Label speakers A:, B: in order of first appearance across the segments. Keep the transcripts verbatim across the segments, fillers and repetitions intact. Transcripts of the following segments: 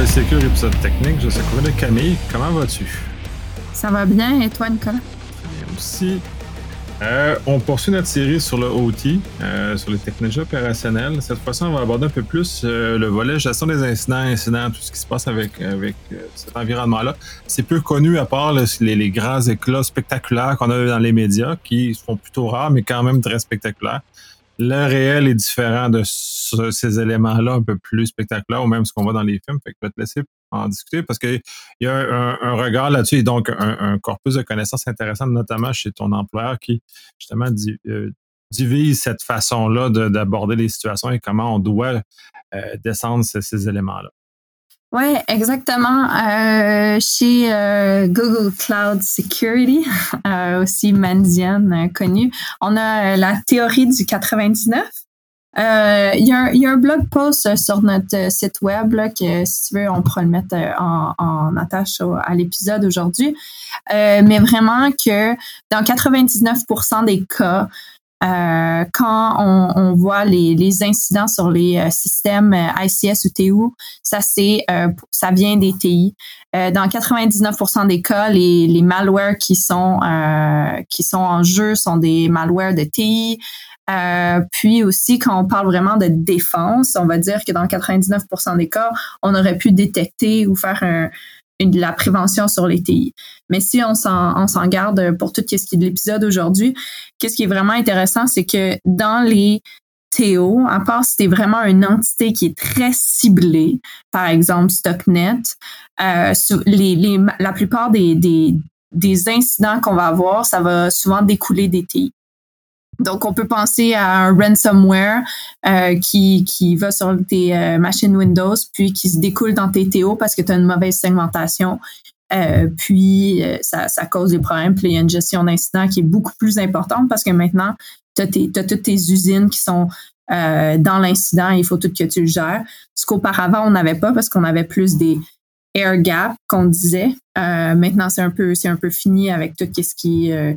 A: Sécure, épisode technique. Je suis accompagné de Camille. Comment vas-tu?
B: Ça va bien, et toi, Nicolas?
A: Très bien aussi. Euh, on poursuit notre série sur le O T, euh, sur les technologies opérationnelles. Cette fois-ci, on va aborder un peu plus euh, le volet gestion des incidents, incidents, tout ce qui se passe avec, avec euh, cet environnement-là. C'est peu connu à part là, les, les grands éclats spectaculaires qu'on a dans les médias, qui sont plutôt rares, mais quand même très spectaculaires. Le réel est différent de ce, ces éléments-là un peu plus spectaculaires, ou même ce qu'on voit dans les films. Fait que je vais te laisser en discuter parce qu'il y a un, un regard là-dessus et donc un, un corpus de connaissances intéressant, notamment chez ton employeur qui, justement, di, euh, divise cette façon-là de, d'aborder les situations et comment on doit euh, descendre ces, ces éléments-là.
B: Oui, exactement. Euh, chez euh, Google Cloud Security, euh, aussi Mandiant euh, connu, on a euh, la théorie du quatre-vingt-dix-neuf. Euh, Il y, y a un blog post sur notre site web là, que, si tu veux, on pourra le mettre en, en attache au, à l'épisode aujourd'hui. Euh, mais vraiment que dans quatre-vingt-dix-neuf pour cent des cas, Euh, quand on, on voit les, les incidents sur les euh, systèmes euh, I C S ou T O, ça c'est euh, ça vient des T I. Euh, dans quatre-vingt-dix-neuf pour cent des cas, les, les malwares qui sont euh, qui sont en jeu sont des malwares de T I. Euh, puis aussi, quand on parle vraiment de défense, on va dire que dans quatre-vingt-dix-neuf pour cent des cas, on aurait pu détecter ou faire un Une, de la prévention sur les T I. Mais si on s'en, on s'en garde pour tout ce qui est de l'épisode aujourd'hui, qu'est-ce qui est vraiment intéressant, c'est que dans les T O, à part si c'est vraiment une entité qui est très ciblée, par exemple Stuxnet, euh, les, les, la plupart des, des, des incidents qu'on va avoir, ça va souvent découler des T I. Donc, on peut penser à un ransomware euh, qui, qui va sur tes euh, machines Windows, puis qui se découle dans tes T O parce que tu as une mauvaise segmentation. Euh, puis, euh, ça, ça cause des problèmes. Puis, il y a une gestion d'incidents qui est beaucoup plus importante parce que maintenant, tu as toutes tes usines qui sont euh, dans l'incident et il faut tout que tu le gères. Ce qu'auparavant, on n'avait pas parce qu'on avait plus des air gaps qu'on disait. Euh, maintenant, c'est un peu, c'est un peu fini avec tout ce qui euh,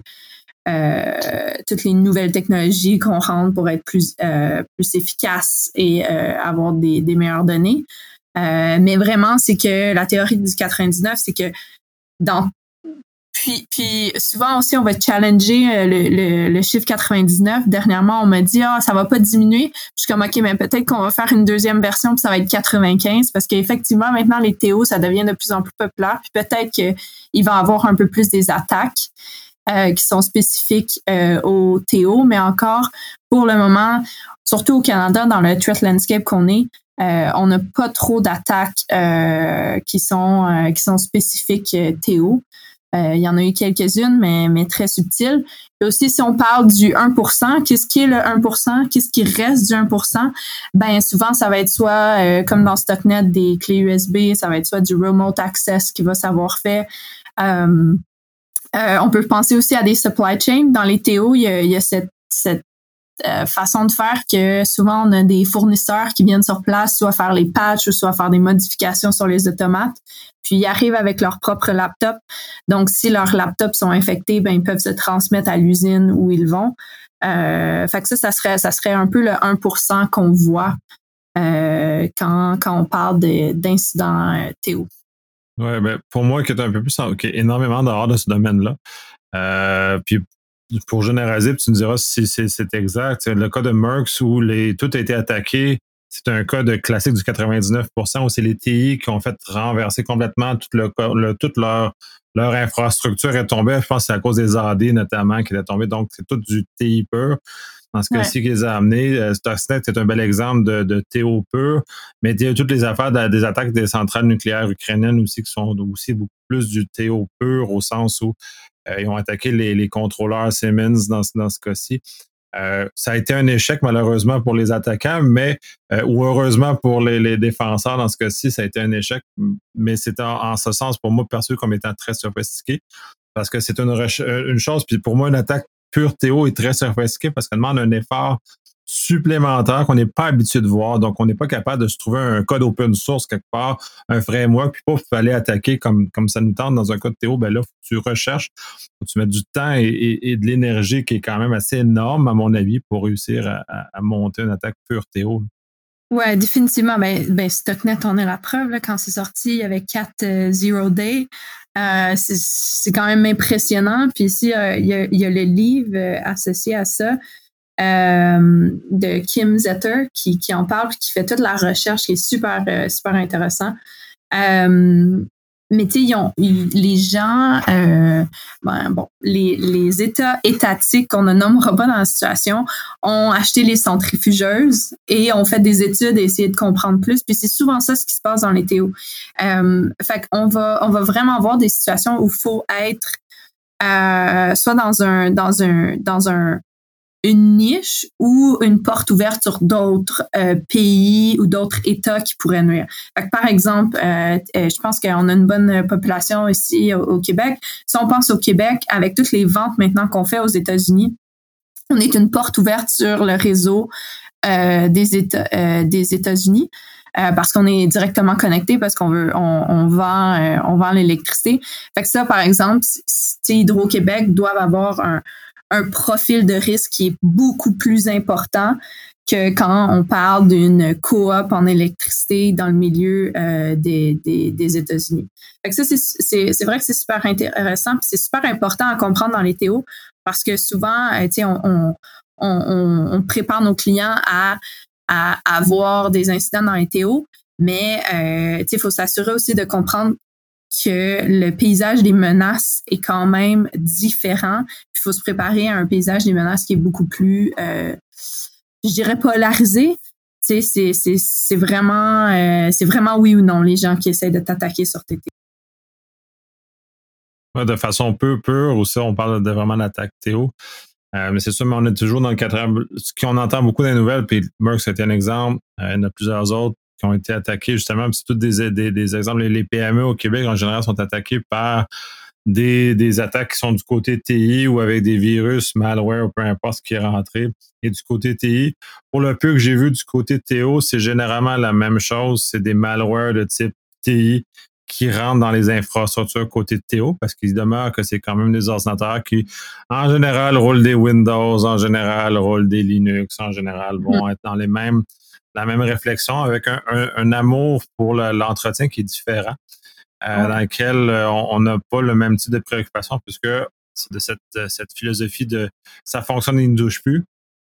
B: Euh, toutes les nouvelles technologies qu'on rentre pour être plus euh, plus efficace et euh, avoir des, des meilleures données. Euh, mais vraiment, c'est que la théorie du quatre-vingt-dix-neuf, c'est que dans puis, puis souvent aussi, on va challenger le, le, le chiffre quatre-vingt-dix-neuf. Dernièrement, on m'a dit « Ah, ça va pas diminuer. » Je suis comme « OK, mais peut-être qu'on va faire une deuxième version puis ça va être quatre-vingt-quinze. » Parce qu'effectivement, maintenant, les T O, ça devient de plus en plus populaire. Puis peut-être qu'il va y avoir un peu plus des attaques. Euh, qui sont spécifiques euh, au T O, mais encore, pour le moment, surtout au Canada, dans le threat landscape qu'on est, euh, on n'a pas trop d'attaques euh, qui sont euh, qui sont spécifiques euh, T O. Euh, il y en a eu quelques-unes, mais, mais très subtiles. Et aussi, si on parle du un pour cent, qu'est-ce qui est le un pour cent? Qu'est-ce qui reste du un pour cent? Ben souvent, ça va être soit, euh, comme dans Stuxnet, des clés U S B, ça va être soit du remote access qui va savoir faire. Euh, Euh, on peut penser aussi à des supply chains. Dans les T O, il y a, il y a cette, cette euh, façon de faire que souvent on a des fournisseurs qui viennent sur place, soit faire les patchs ou soit faire des modifications sur les automates. Puis ils arrivent avec leur propre laptop. Donc, si leurs laptops sont infectés, ben ils peuvent se transmettre à l'usine où ils vont. Euh, fait que ça, ça serait, ça serait un peu le un pour cent qu'on voit euh, quand, quand on parle de, d'incidents euh, T O.
A: Ouais, ben pour moi, qui est un peu plus, qui est énormément dehors de ce domaine-là. Euh, puis pour généraliser, puis tu me diras si c'est, c'est exact. Le cas de Merckx où les, tout a été attaqué, c'est un cas de classique du quatre-vingt-dix-neuf pour cent où c'est les T I qui ont fait renverser complètement toute, le, le, toute leur, leur infrastructure est tombée. Je pense que c'est à cause des A D notamment qui est tombé. Donc, c'est tout du T I pur. Dans ce cas-ci, ouais. Qu'ils les a amenés, Stuxnet est un bel exemple de, de T O pur, mais il y a toutes les affaires de, des attaques des centrales nucléaires ukrainiennes aussi qui sont aussi beaucoup plus du T O pur au sens où euh, ils ont attaqué les, les contrôleurs Siemens dans, dans ce cas-ci. Euh, ça a été un échec malheureusement pour les attaquants, mais euh, ou heureusement pour les, les défenseurs dans ce cas-ci, ça a été un échec, mais c'est en, en ce sens pour moi perçu comme étant très sophistiqué parce que c'est une, une chose, puis pour moi une attaque pure T O est très sophistiqué parce qu'elle demande un effort supplémentaire qu'on n'est pas habitué de voir. Donc, on n'est pas capable de se trouver un code open source quelque part, un framework, puis pas il faut aller attaquer comme, comme ça nous tente dans un code T O. Ben là, faut que tu recherches, faut que tu mettes du temps et, et, et de l'énergie qui est quand même assez énorme, à mon avis, pour réussir à, à, à monter une attaque pure T O.
B: Ouais, définitivement. Ben, ben Stuxnet, on a la preuve. Là, quand c'est sorti, il y avait quatre euh, Zero Day. Euh, c'est, c'est quand même impressionnant. Puis ici, euh, il, y a, il y a le livre euh, associé à ça euh, de Kim Zetter qui, qui en parle, qui fait toute la recherche, qui est super, euh, super intéressant. Euh, mais tu sais, ils ont, ils, les gens, euh, ben, bon, les, les États étatiques qu'on ne nommera pas dans la situation ont acheté les centrifugeuses et ont fait des études et essayé de comprendre plus. Puis c'est souvent ça ce qui se passe dans les T O. Euh, fait qu'on va, on va vraiment avoir des situations où il faut être euh, soit dans un, dans un, dans un une niche ou une porte ouverte sur d'autres euh, pays ou d'autres États qui pourraient nuire. Fait que, par exemple, euh, je pense qu'on a une bonne population ici au, au Québec. Si on pense au Québec, avec toutes les ventes maintenant qu'on fait aux États-Unis, on est une porte ouverte sur le réseau euh, des États, euh, des États-Unis. Euh, parce qu'on est directement connecté, parce qu'on veut, on, on vend, euh, on vend l'électricité. Fait que ça, par exemple, Hydro-Québec doivent avoir un un profil de risque qui est beaucoup plus important que quand on parle d'une coop en électricité dans le milieu euh, des, des, des États-Unis. Fait que ça, c'est, c'est, c'est vrai que c'est super intéressant, puis c'est super important à comprendre dans les T O, parce que souvent, euh, tu sais, on, on, on, on prépare nos clients à, à avoir des incidents dans les T O, mais euh, tu sais, il faut s'assurer aussi de comprendre que le paysage des menaces est quand même différent. Il faut se préparer à un paysage des menaces qui est beaucoup plus, euh, je dirais, polarisé. Tu sais, c'est, c'est, c'est vraiment, euh, c'est vraiment oui ou non les gens qui essaient de t'attaquer sur tes T
A: O. Ouais, de façon peu pure aussi, on parle de vraiment d'attaque T O. Euh, mais c'est sûr, mais on est toujours dans le quatrième. Ce qu'on entend beaucoup dans les nouvelles, puis Merck, c'était un exemple, euh, il y en a plusieurs autres qui ont été attaqués justement, puis c'est tous des, des, des exemples. Les P M E au Québec, en général, sont attaqués par des, des attaques qui sont du côté T I ou avec des virus, malware, ou peu importe ce qui est rentré. Et du côté T I, pour le peu que j'ai vu du côté T O, c'est généralement la même chose. C'est des malwares de type T I qui rentrent dans les infrastructures côté T O, parce qu'il demeure que c'est quand même des ordinateurs qui, en général, roulent des Windows, en général, roulent des Linux, en général, vont être dans les mêmes, la même réflexion, avec un, un, un amour pour le, l'entretien qui est différent, euh, dans lequel on n'a pas le même type de préoccupation, puisque c'est de cette, de cette philosophie de ça fonctionne, il ne touche plus.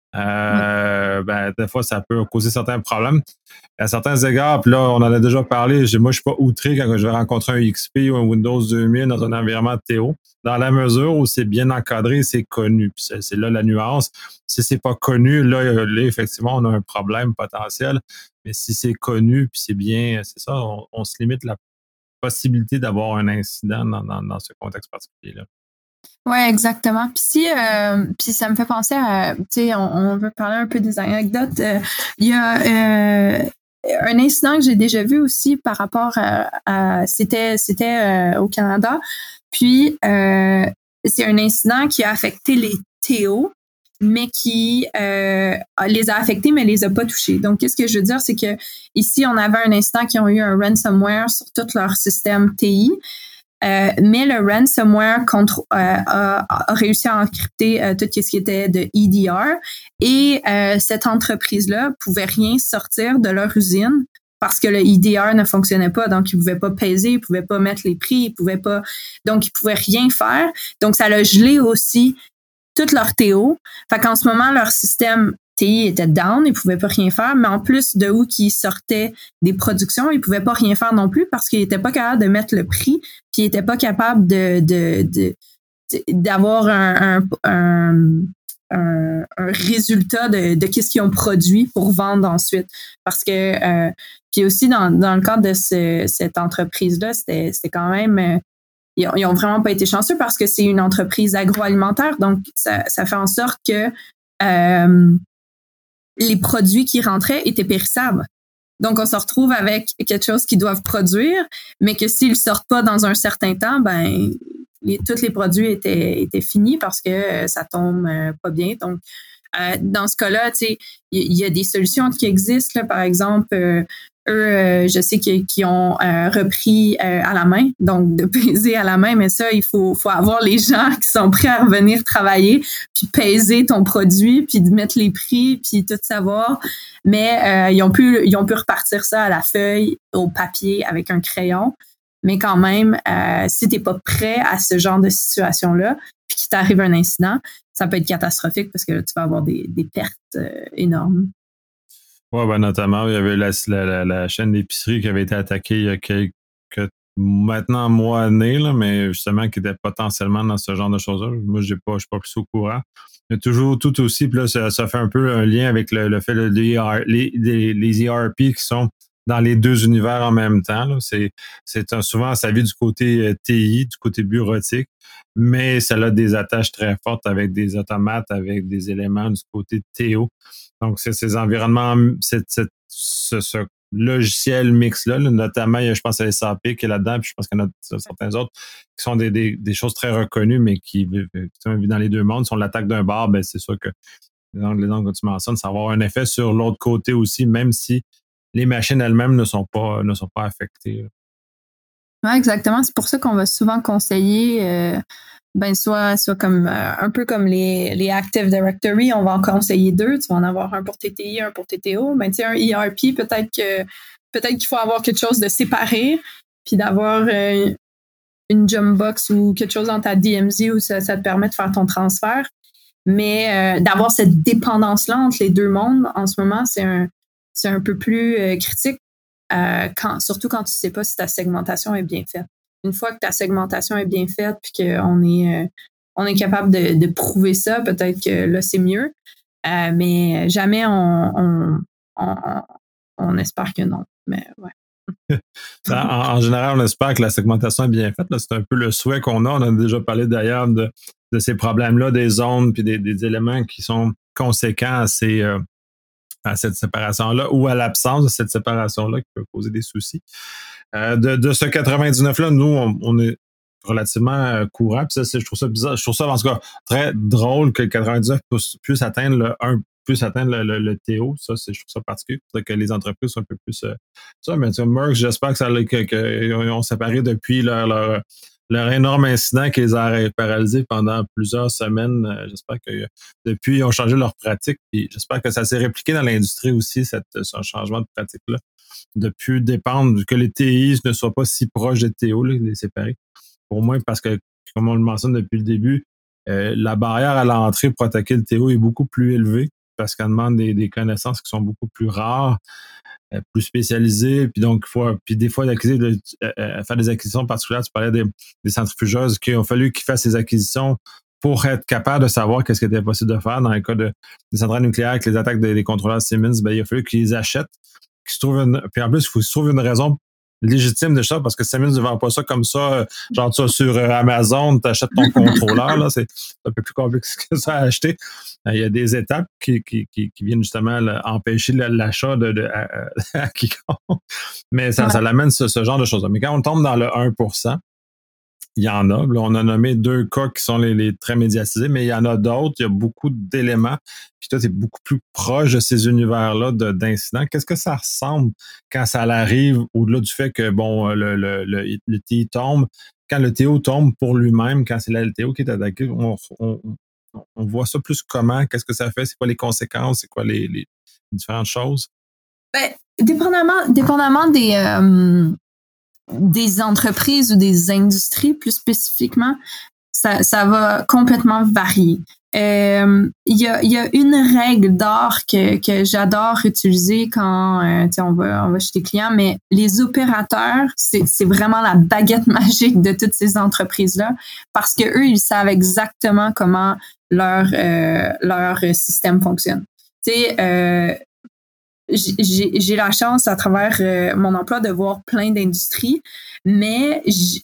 A: Euh, ben, des fois, ça peut causer certains problèmes. À certains égards, puis là, on en a déjà parlé, moi, je suis pas outré quand je vais rencontrer un X P ou un Windows deux mille dans un environnement T O, dans la mesure où c'est bien encadré, c'est connu. Puis c'est, c'est là la nuance. Si c'est pas connu, là, là, effectivement, on a un problème potentiel. Mais si c'est connu, puis c'est bien, c'est ça, on, on se limite la possibilité d'avoir un incident dans, dans, dans ce contexte particulier-là.
B: Ouais, exactement. Puis si, euh, puis ça me fait penser à, tu sais, on, on veut parler un peu des anecdotes. Euh, Il y a euh, un incident que j'ai déjà vu aussi par rapport à, à c'était, c'était euh, au Canada. Puis euh, c'est un incident qui a affecté les T O, mais qui euh, les a affectés, mais les a pas touchés. Donc, qu'est-ce que je veux dire, c'est que ici, on avait un incident qui ont eu un ransomware sur tout leur système T I. Euh, mais le ransomware contre, euh, a, a réussi à encrypter euh, tout ce qui était de E D R et euh, cette entreprise-là pouvait rien sortir de leur usine parce que le E D R ne fonctionnait pas, donc ils pouvaient pas peser, ils pouvaient pas mettre les prix, ils pouvaient pas, donc ils pouvaient rien faire. Donc ça a gelé aussi toute leur T O. Fait qu'en ce moment leur système T I était down, ils pouvaient pas rien faire, mais en plus de où qu'ils sortaient des productions, ils pouvaient pas rien faire non plus parce qu'ils étaient pas capables de mettre le prix, puis ils étaient pas capables de, de, de, de d'avoir un, un, un, un, un résultat de, de qu'est-ce qu'ils ont produit pour vendre ensuite. Parce que, euh, puis aussi dans, dans le cadre de ce, cette entreprise-là, c'était, c'était quand même, euh, ils, ont, ils ont vraiment pas été chanceux parce que c'est une entreprise agroalimentaire, donc ça, ça fait en sorte que euh, les produits qui rentraient étaient périssables. Donc, on se retrouve avec quelque chose qu'ils doivent produire, mais que s'ils sortent pas dans un certain temps, ben, les, tous les produits étaient, étaient finis parce que ça tombe euh, pas bien. Donc, euh, dans ce cas-là, tu sais, il y, y a des solutions qui existent, là, par exemple, euh, eux, euh, je sais qu'ils, qu'ils ont euh, repris euh, à la main, donc de peser à la main, mais ça, il faut, faut avoir les gens qui sont prêts à revenir travailler, puis peser ton produit, puis de mettre les prix, puis tout savoir. Mais euh, ils ont pu, ils ont pu repartir ça à la feuille, au papier, avec un crayon. Mais quand même, euh, si t'es pas prêt à ce genre de situation-là, puis qu'il t'arrive un incident, ça peut être catastrophique parce que là, tu vas avoir des, des pertes euh, énormes.
A: Oui, ben notamment, il y avait la, la, la, la chaîne d'épicerie qui avait été attaquée il y a quelques maintenant mois années, là, mais justement qui était potentiellement dans ce genre de choses-là. Moi, j'ai pas, je suis pas plus au courant. Mais toujours tout aussi, puis là, ça, ça fait un peu un lien avec le, le fait de les, les, les E R P qui sont dans les deux univers en même temps. Là. C'est, c'est un, souvent, ça vient du côté T I, du côté bureautique, mais ça a des attaches très fortes avec des automates, avec des éléments du côté T O. Donc, c'est ces environnements, c'est, c'est, ce, ce logiciel mix-là, là, notamment, je pense à S A P qui est là-dedans, puis je pense qu'il y en a certains autres qui sont des, des, des choses très reconnues, mais qui vivent dans les deux mondes. Si on l'attaque d'un bar, ben c'est sûr que les angles, les angles que tu mentionnes, ça va avoir un effet sur l'autre côté aussi, même si les machines elles-mêmes ne sont pas, ne sont pas affectées.
B: Oui, exactement. C'est pour ça qu'on va souvent conseiller, euh, ben soit, soit comme euh, un peu comme les, les Active Directory, on va en conseiller deux. Tu vas en avoir un pour T T I, un pour T T O. Ben, tu sais, un E R P, peut-être que peut-être qu'il faut avoir quelque chose de séparé, puis d'avoir euh, une jump box ou quelque chose dans ta D M Z où ça, ça te permet de faire ton transfert. Mais euh, d'avoir cette dépendance-là entre les deux mondes, en ce moment, c'est un, c'est un peu plus euh, critique. Euh, quand, surtout quand tu sais pas si ta segmentation est bien faite. Une fois que ta segmentation est bien faite puis qu'on est, euh, on est capable de, de prouver ça, peut-être que là, c'est mieux. Euh, mais jamais on, on, on, on espère que non. Mais ouais.
A: en, en général, on espère que la segmentation est bien faite. Là. C'est un peu le souhait qu'on a. On a déjà parlé d'ailleurs de, de ces problèmes-là, des zones puis des, des éléments qui sont conséquents à ces... Euh, à cette séparation-là ou à l'absence de cette séparation-là qui peut causer des soucis. Euh, de, de ce quatre-vingt-dix-neuf-là, nous, on, on est relativement euh, courant. Puis ça, c'est, je trouve ça bizarre. Je trouve ça, en tout cas, très drôle que le quatre-vingt-dix-neuf puisse, puisse atteindre le un, puisse atteindre le, le, le T O. Ça, c'est, je trouve ça particulier. Il faudrait que les entreprises soient un peu plus euh, ça. Mais tu sais, Merck, j'espère que ça que, que, ont séparé depuis leur, leur leur énorme incident qui les a paralysés pendant plusieurs semaines. Euh, j'espère que depuis, ils ont changé leur pratique. Puis j'espère que ça s'est répliqué dans l'industrie aussi, cette, ce changement de pratique-là. De plus dépendre que les T I ne soient pas si proches des T O, là, les séparer. Pour moi, parce que, comme on le mentionne depuis le début, euh, la barrière à l'entrée pour attaquer le T O est beaucoup plus élevée parce qu'elle demande des, des connaissances qui sont beaucoup plus rares, plus spécialisé, puis donc faut, puis des fois d'acquisition, de, euh, faire des acquisitions particulières. Tu parlais des, des centrifugeuses qui ont fallu qu'ils fassent ces acquisitions pour être capable de savoir qu'est-ce qui était possible de faire. Dans le cas de, des centrales nucléaires avec les attaques des, des contrôleurs Siemens, ben, il a fallu qu'ils les achètent. Qu'ils se trouvent une, puis en plus, il faut qu'ils se trouvent une raison légitime de ça, parce que Siemens ne vend pas ça comme ça, genre ça sur Amazon, tu achètes ton contrôleur, là, c'est un peu plus complexe que ça à acheter. Il y a des étapes qui, qui, qui, qui viennent justement là, empêcher l'achat de, de, à, à quiconque. Mais ça, ouais. ça l'amène ce, ce genre de choses-là. Mais quand on tombe dans le un pour cent, il y en a. Là, on a nommé deux cas qui sont les, les très médiatisés, mais il y en a d'autres. Il y a beaucoup d'éléments. Puis toi, tu es beaucoup plus proche de ces univers-là de, d'incidents. Qu'est-ce que ça ressemble quand ça arrive, au-delà du fait que, bon, le, le, le, le T I tombe, quand le T O tombe pour lui-même, quand c'est la L T O qui est attaqué, on, on, on voit ça plus comment? Qu'est-ce que ça fait? C'est quoi les conséquences? C'est quoi les, les différentes choses?
B: Ben, dépendamment, dépendamment des... Euh... des entreprises ou des industries plus spécifiquement, ça, ça va complètement varier. Euh, il y a, il y a une règle d'or que, que j'adore utiliser quand euh, on va, on va chez les clients, mais les opérateurs, c'est, c'est vraiment la baguette magique de toutes ces entreprises-là parce que eux, ils savent exactement comment leur, euh, leur système fonctionne. Tu sais, euh, J'ai, j'ai la chance à travers euh, mon emploi de voir plein d'industries, mais je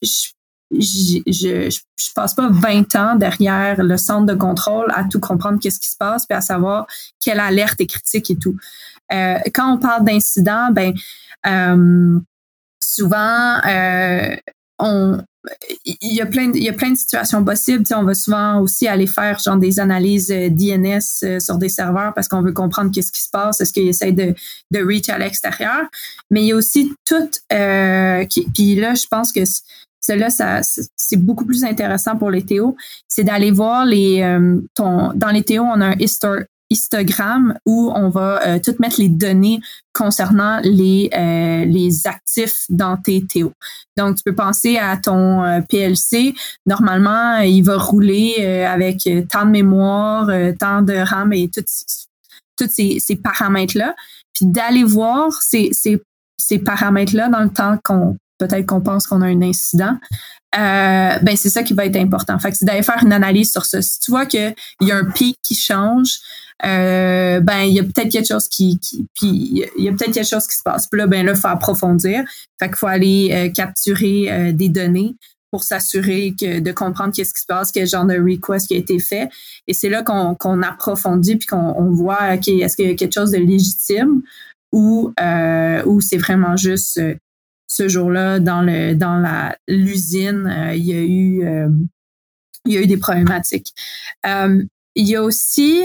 B: je, je, je passe pas vingt ans derrière le centre de contrôle à tout comprendre qu'est-ce qui se passe puis à savoir quelle alerte est critique et tout. Euh, quand on parle d'incidents, ben euh, souvent euh, on il y a plein de, il y a plein de situations possibles. Tu sais, on va souvent aussi aller faire genre des analyses D N S sur des serveurs parce qu'on veut comprendre qu'est-ce qui se passe, est-ce qu'ils essayent de, de reach à l'extérieur. Mais il y a aussi tout, euh, qui, puis là, je pense que cela, ça, c'est beaucoup plus intéressant pour les T O, c'est d'aller voir les, euh, ton, dans les T O, on a un histor, histogramme où on va euh, tout mettre les données concernant les euh, les actifs dans tes T O. Donc, tu peux penser à ton euh, P L C. Normalement, il va rouler euh, avec tant de mémoire, euh, tant de RAM et tous ces, ces paramètres-là. Puis d'aller voir ces, ces, ces paramètres-là dans le temps qu'on peut-être qu'on pense qu'on a un incident, euh, ben c'est ça qui va être important. Fait que c'est d'aller faire une analyse sur ça. Si tu vois qu'il y a un pic qui change, euh, ben il y a peut-être quelque chose qui, qui puis il y a peut-être quelque chose qui se passe. Puis là, ben là, il faut approfondir. Fait qu'il faut aller euh, capturer euh, des données pour s'assurer que de comprendre qu'est-ce qui se passe, quel genre de request qui a été fait. Et c'est là qu'on, qu'on approfondit puis qu'on on voit, OK, est-ce qu'il y a quelque chose de légitime ou euh, ou c'est vraiment juste euh, ce jour-là, dans le dans la l'usine, euh, il y a eu euh, il y a eu des problématiques. Euh, il y a aussi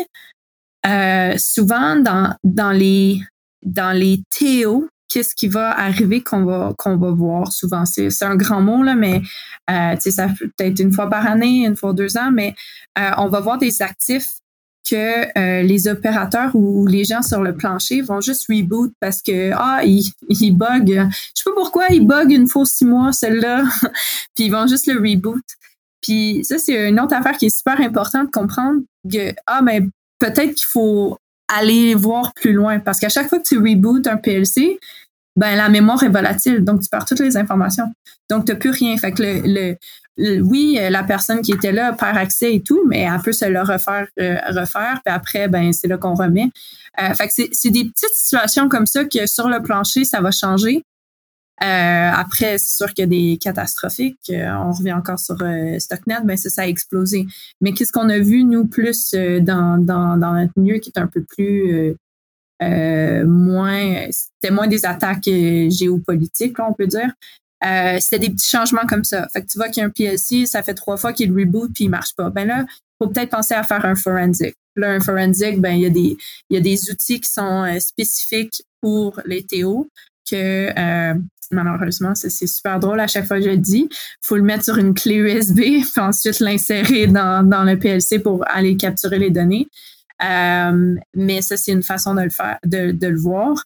B: euh, souvent dans dans les dans les T O, qu'est-ce qui va arriver qu'on va qu'on va voir souvent. C'est, c'est un grand mot là, mais euh, tu sais, ça peut être une fois par année, une fois deux ans, mais euh, on va voir des actifs que euh, les opérateurs ou les gens sur le plancher vont juste reboot parce que ah ils il bug, je sais pas pourquoi ils bug une fois six mois celle-là, puis ils vont juste le reboot. Puis ça c'est une autre affaire qui est super importante de comprendre que ah ben peut-être qu'il faut aller voir plus loin parce qu'à chaque fois que tu rebootes un P L C, ben la mémoire est volatile, donc tu perds toutes les informations. Donc, tu n'as plus rien. Fait que le, le, le, oui, la personne qui était là perd accès et tout, mais elle peut se le refaire, euh, refaire, puis après, ben c'est là qu'on remet. Euh, fait que c'est, c'est des petites situations comme ça que sur le plancher, ça va changer. Euh, après, c'est sûr qu'il y a des catastrophiques. Euh, on revient encore sur euh, Stocknet, ben ça, ça a explosé. Mais qu'est-ce qu'on a vu, nous, plus euh, dans, dans, dans notre milieu qui est un peu plus... Euh, Euh, moins, c'était moins des attaques euh, géopolitiques, là, on peut dire. Euh, c'était des petits changements comme ça. Fait que tu vois qu'il y a un P L C, ça fait trois fois qu'il reboot puis il marche pas. Ben là, faut peut-être penser à faire un forensic. Là, un forensic, ben il y a des, il y a des outils qui sont euh, spécifiques pour les T O que euh, malheureusement, c'est, c'est super drôle à chaque fois que je le dis. Faut le mettre sur une clé U S B puis ensuite l'insérer dans, dans le P L C pour aller capturer les données. Euh, mais ça, c'est une façon de le faire, de, de le voir.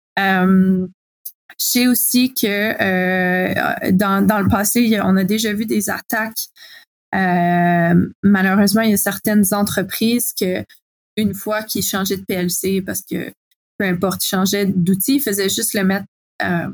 B: Euh, je sais aussi que euh, dans, dans le passé, on a déjà vu des attaques. Euh, malheureusement, il y a certaines entreprises que une fois qu'ils changeaient de P L C, parce que peu importe, ils changeaient d'outil, ils faisaient juste le mettre euh,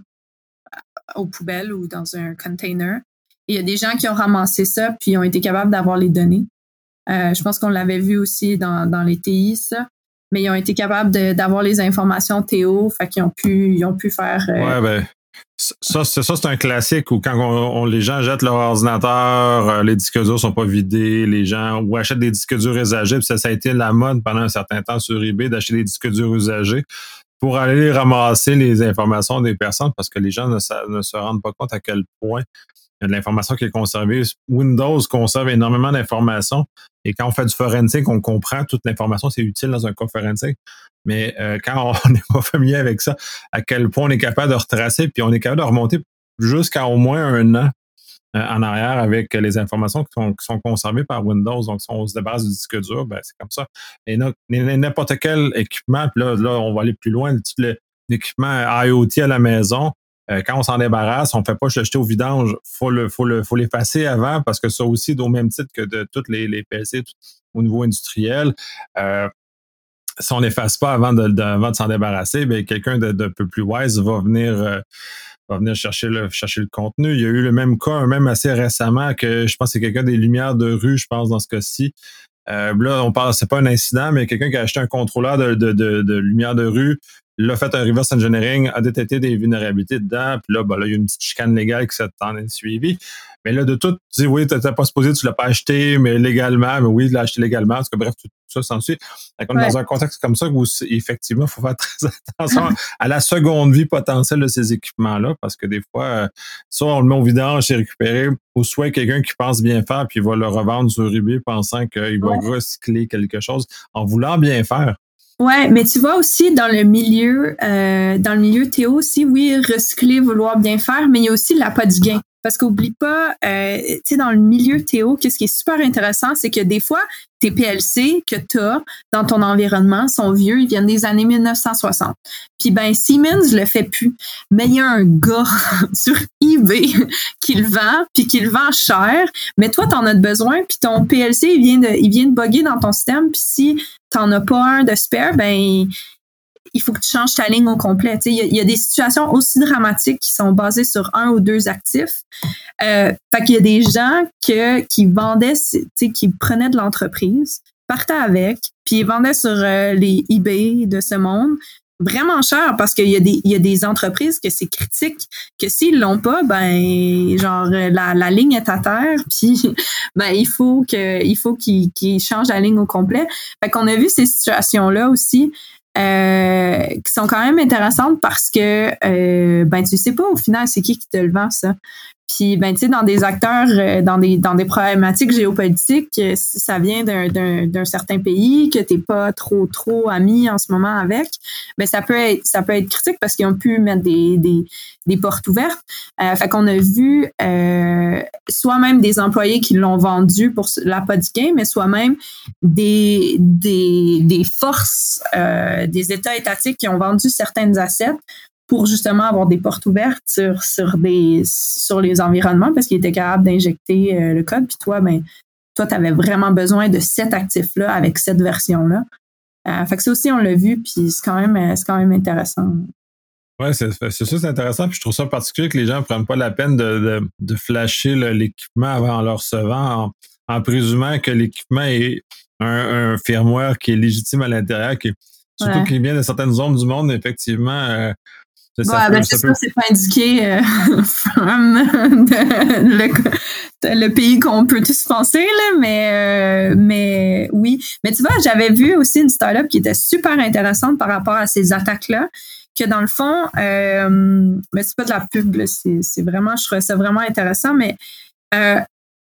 B: aux poubelles ou dans un container. Et il y a des gens qui ont ramassé ça puis ont été capables d'avoir les données. Euh, je pense qu'on l'avait vu aussi dans, dans les T I, ça. Mais ils ont été capables de, d'avoir les informations T O, fait qu'ils ont pu, ils ont pu faire... Euh...
A: Ouais, ben, ça, c'est, ça, c'est un classique où quand on, on, les gens jettent leur ordinateur, euh, les disques durs sont pas vidés, les gens ou achètent des disques durs usagés, puis ça, ça a été la mode pendant un certain temps sur eBay d'acheter des disques durs usagés pour aller ramasser les informations des personnes parce que les gens ne, ne se rendent pas compte à quel point il y a de l'information qui est conservée. Windows conserve énormément d'informations et quand on fait du forensic, on comprend toute l'information, c'est utile dans un cas forensic. Mais euh, quand on n'est pas familier avec ça, à quel point on est capable de retracer, puis on est capable de remonter jusqu'à au moins un an euh, en arrière avec les informations qui sont, qui sont conservées par Windows. Donc, si on se débarrasse du disque dur, ben, c'est comme ça. Et no, n'importe quel équipement, puis là, là, on va aller plus loin, tout le, l'équipement IoT à la maison, Euh, quand on s'en débarrasse, on ne fait pas le jeter au vidange. Faut le, faut le, faut l'effacer avant parce que ça aussi, au même titre que de tous les, les P L C tout, au niveau industriel, euh, si on n'efface pas avant de, de, avant de s'en débarrasser, ben quelqu'un de, de peu plus wise va venir, euh, va venir chercher le, chercher le contenu. Il y a eu le même cas, même assez récemment, que je pense que c'est quelqu'un des lumières de rue, je pense, dans ce cas-ci. Euh, là, on parle, c'est pas un incident, mais quelqu'un qui a acheté un contrôleur de, de, de, de lumière de rue, l'a fait un reverse engineering, a détecté des vulnérabilités dedans, puis là, ben, là, il y a une petite chicane légale qui s'est suivie. Mais là, de tout, tu dis, oui, tu n'étais pas supposé, tu l'as pas acheté, mais légalement, mais oui, tu l'as acheté légalement. Parce que bref, tu, tout ça s'ensuit. Comme
B: Ouais.
A: dans un contexte comme ça, où effectivement, il faut faire très attention à la seconde vie potentielle de ces équipements-là, parce que des fois, euh, soit on le met au vidange, c'est récupéré, ou soit quelqu'un qui pense bien faire, puis il va le revendre sur eBay pensant qu'il va
B: Ouais.
A: recycler quelque chose en voulant bien faire.
B: Ouais, mais tu vois aussi dans le milieu, euh, dans le milieu Théo aussi, oui, recycler, vouloir bien faire, mais il y a aussi l'appât du gain. Parce qu'oublie pas, euh, tu sais, dans le milieu Théo, qu'est-ce qui est super intéressant, c'est que des fois, tes P L C que tu as dans ton environnement sont vieux, ils viennent des années mille neuf cent soixante. Puis ben, Siemens le fait plus. Mais il y a un gars sur eBay qui le vend, puis qui le vend cher, mais toi, tu en as besoin, puis ton P L C, il vient de, il vient de bugger dans ton système, puis si tu n'en as pas un de spare, ben il faut que tu changes ta ligne au complet. Il y, a, il y a des situations aussi dramatiques qui sont basées sur un ou deux actifs. Euh, fait qu'il y a des gens que, qui vendaient, qui prenaient de l'entreprise, partaient avec, puis ils vendaient sur euh, les eBay de ce monde vraiment cher parce qu'il y a des, il y a des entreprises que c'est critique, que s'ils l'ont pas, ben, genre, la, la ligne est à terre, puis, ben, il faut que, il faut qu'ils, qu'ils changent la ligne au complet. Fait qu'on a vu ces situations-là aussi. Euh, qui sont quand même intéressantes parce que euh, ben tu sais pas au final c'est qui qui te le vend ça. Puis ben tu sais dans des acteurs euh, dans des dans des problématiques géopolitiques, euh, si ça vient d'un d'un d'un certain pays que t'es pas trop trop ami en ce moment avec, ben ça peut être ça peut être critique parce qu'ils ont pu mettre des des des portes ouvertes. Euh, fait qu'on a vu euh, soit même des employés qui l'ont vendu pour l'appât du gain, mais soit même des des des forces euh, des États étatiques qui ont vendu certaines assets pour justement avoir des portes ouvertes sur sur des sur les environnements parce qu'ils étaient capables d'injecter euh, le code. Puis toi, ben toi, tu avais vraiment besoin de cet actif-là avec cette version-là. Euh, fait que ça aussi, on l'a vu, puis c'est quand même c'est quand même intéressant.
A: Oui, c'est, c'est ça, c'est intéressant. Puis je trouve ça particulier que les gens ne prennent pas la peine de, de, de flasher là, l'équipement avant le recevant en, en présumant que l'équipement est un, un firmware qui est légitime à l'intérieur, qui, surtout ouais. qu'il vient de certaines zones du monde, effectivement. Euh,
B: ça ouais, peut, ben ça c'est peut... ça, c'est pas indiqué euh, from le, le pays qu'on peut tous penser, là, mais, euh, mais oui. Mais tu vois, j'avais vu aussi une startup qui était super intéressante par rapport à ces attaques-là, que dans le fond, euh, mais c'est pas de la pub, là, c'est, c'est vraiment, je trouvais ça vraiment intéressant, mais euh,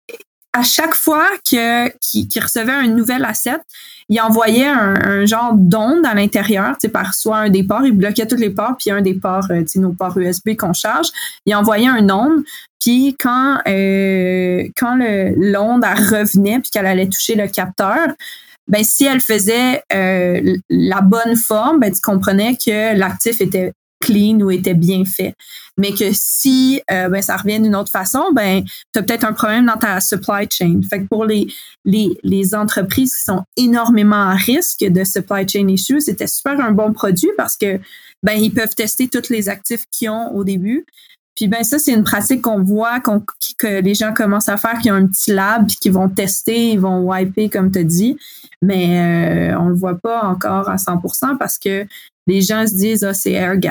B: à chaque fois que, qu'il, qu'il recevait un nouvel asset, il envoyait un, un genre d'onde à l'intérieur, tu sais, par soit un des ports, il bloquait tous les ports, puis un des ports, tu sais, nos ports U S B qu'on charge, il envoyait un onde, puis quand, euh, quand le, l'onde elle revenait, puis qu'elle allait toucher le capteur, ben si elle faisait euh, la bonne forme, ben tu comprenais que l'actif était clean ou était bien fait. Mais que si euh, ben ça revient d'une autre façon, ben tu as peut-être un problème dans ta supply chain. Fait que pour les les les entreprises qui sont énormément à risque de supply chain issues, c'était super un bon produit parce que ben ils peuvent tester tous les actifs qu'ils ont au début. Puis ben ça, c'est une pratique qu'on voit, qu'on, que les gens commencent à faire, qui ont un petit lab, puis qui vont tester, ils vont wiper, comme tu as dit. Mais euh, on le voit pas encore à cent pour cent parce que les gens se disent « Ah, c'est air gap ».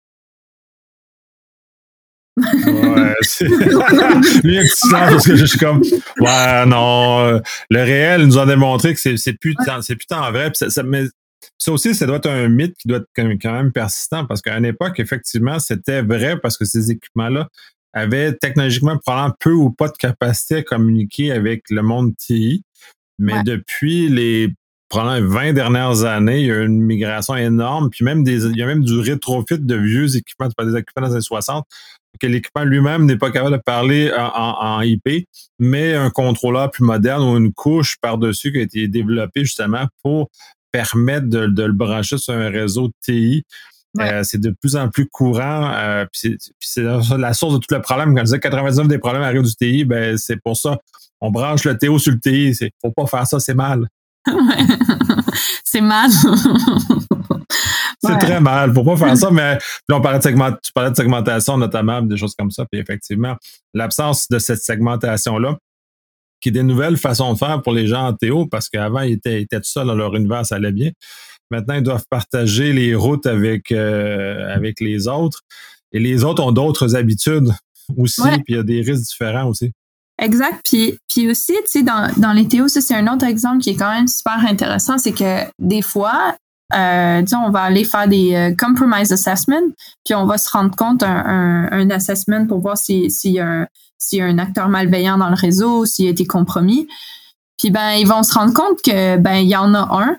A: Ouais, c'est... Lui, un petit silence parce que je suis comme ouais, non. Le réel nous a démontré que c'est, c'est plus tant, c'est plus tant vrai. Puis ça, ça, mais ça aussi, ça doit être un mythe qui doit être quand même persistant parce qu'à une époque, effectivement, c'était vrai parce que ces équipements-là avaient technologiquement probablement peu ou pas de capacité à communiquer avec le monde T I. Mais ouais. Depuis les probablement vingt dernières années, il y a une migration énorme. Puis même des, il y a même du rétrofit de vieux équipements, c'est pas des équipements des années soixante, que l'équipement lui-même n'est pas capable de parler en, en, en I P, mais un contrôleur plus moderne ou une couche par-dessus qui a été développée justement pour permettre de, de le brancher sur un réseau T I. Ouais. Euh, c'est de plus en plus courant. Euh, puis, c'est, puis c'est la source de tout le problème. Quand je disais quatre-vingt-dix-neuf des problèmes arrivent du T I, ben c'est pour ça. On branche le T O sur le T I. Il faut pas faire ça, c'est mal.
B: C'est mal.
A: C'est ouais. Très mal. Faut pas faire ça, mais là, on parlait de segment, tu parlais de segmentation notamment, des choses comme ça. Puis effectivement, l'absence de cette segmentation-là, qui est des nouvelles façons de faire pour les gens en T O, parce qu'avant, ils étaient, ils étaient tout seuls dans leur univers, ça allait bien. Maintenant, ils doivent partager les routes avec, euh, avec les autres. Et les autres ont d'autres habitudes aussi, ouais. Puis il y a des risques différents aussi.
B: Exact. Puis, puis aussi, tu sais, dans, dans les T O, ça, c'est un autre exemple qui est quand même super intéressant, c'est que des fois, euh, disons, on va aller faire des euh, compromise assessment, puis on va se rendre compte un, un, un assessment pour voir s'il si y, a un, s'il y a un acteur malveillant dans le réseau, s'il a été compromis. Puis ben, ils vont se rendre compte que ben, il y en a un,